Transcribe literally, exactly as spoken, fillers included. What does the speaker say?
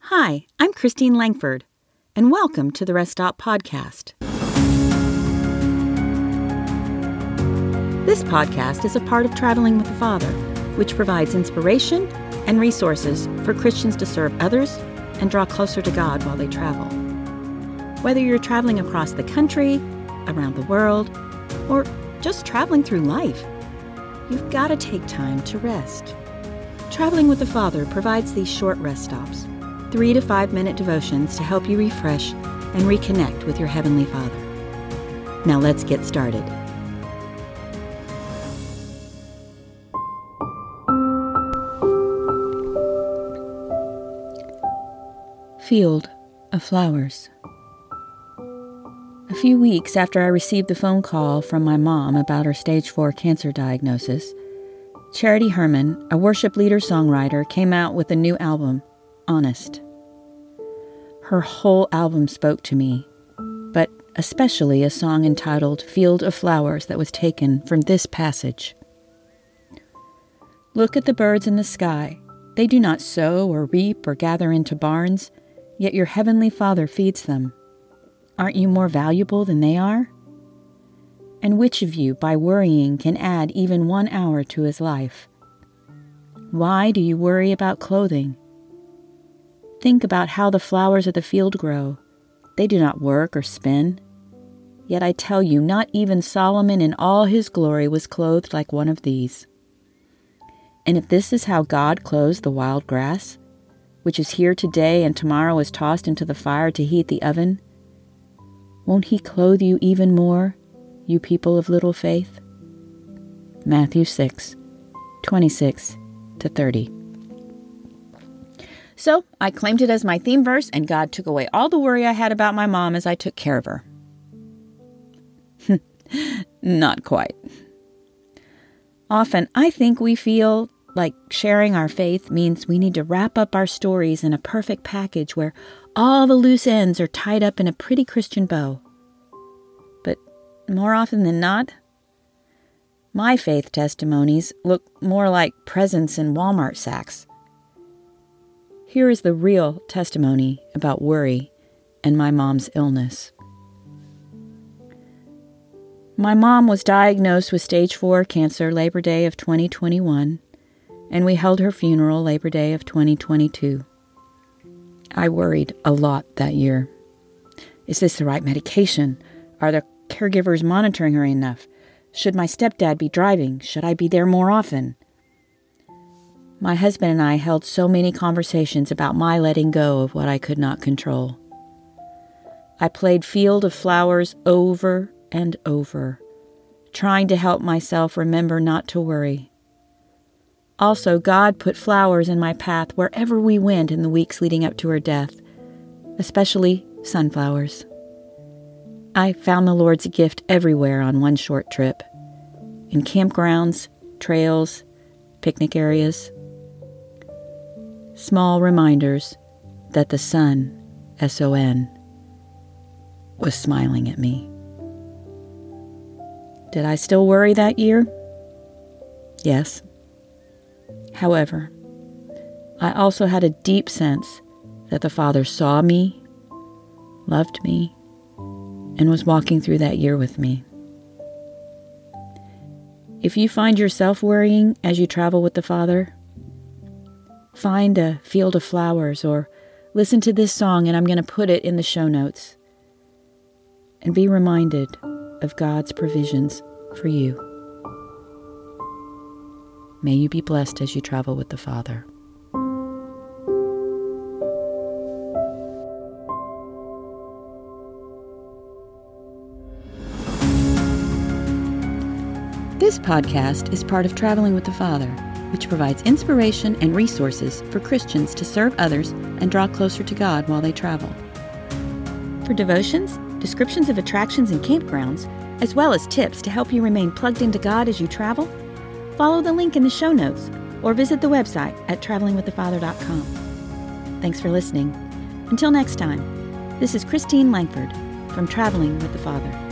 Hi, I'm Christine Langford, and welcome to the Rest Stop Podcast. This podcast is a part of Traveling with the Father, which provides inspiration and resources for Christians to serve others and draw closer to God while they travel. Whether you're traveling across the country, around the world, or just traveling through life, you've got to take time to rest. Traveling with the Father provides these short rest stops, three to five minute devotions to help you refresh and reconnect with your Heavenly Father. Now let's get started. Field of Flowers. A few weeks after I received the phone call from my mom about her stage four cancer diagnosis, Charity Herman, a worship leader-songwriter, came out with a new album, Honest. Her whole album spoke to me, but especially a song entitled Field of Flowers that was taken from this passage. Look at the birds in the sky. They do not sow or reap or gather into barns, yet your heavenly Father feeds them. Aren't you more valuable than they are? And which of you, by worrying, can add even one hour to his life? Why do you worry about clothing? Think about how the flowers of the field grow. They do not work or spin. Yet I tell you, not even Solomon in all his glory was clothed like one of these. And if this is how God clothes the wild grass, which is here today and tomorrow is tossed into the fire to heat the oven, won't he clothe you even more, you people of little faith? Matthew six, twenty-six to thirty. So I claimed it as my theme verse, and God took away all the worry I had about my mom as I took care of her. Not quite. Often I think we feel like sharing our faith means we need to wrap up our stories in a perfect package where all the loose ends are tied up in a pretty Christian bow. But more often than not, my faith testimonies look more like presents in Walmart sacks. Here is the real testimony about worry and my mom's illness. My mom was diagnosed with stage four cancer Labor Day of twenty twenty-one, and we held her funeral Labor Day of twenty twenty-two. I worried a lot that year. Is this the right medication? Are the caregivers monitoring her enough? Should my stepdad be driving? Should I be there more often? My husband and I held so many conversations about my letting go of what I could not control. I played Field of Flowers over and over, trying to help myself remember not to worry. Also, God put flowers in my path wherever we went in the weeks leading up to her death, especially sunflowers. I found the Lord's gift everywhere on one short trip, in campgrounds, trails, picnic areas. Small reminders that the sun, S O N, was smiling at me. Did I still worry that year? Yes. However, I also had a deep sense that the Father saw me, loved me, and was walking through that year with me. If you find yourself worrying as you travel with the Father, find a field of flowers or listen to this song, and I'm going to put it in the show notes. And be reminded of God's provisions for you. May you be blessed as you travel with the Father. This podcast is part of Traveling with the Father, which provides inspiration and resources for Christians to serve others and draw closer to God while they travel. For devotions, descriptions of attractions and campgrounds, as well as tips to help you remain plugged into God as you travel, follow the link in the show notes or visit the website at traveling with the father dot com. Thanks for listening. Until next time, this is Christine Langford from Traveling with the Father.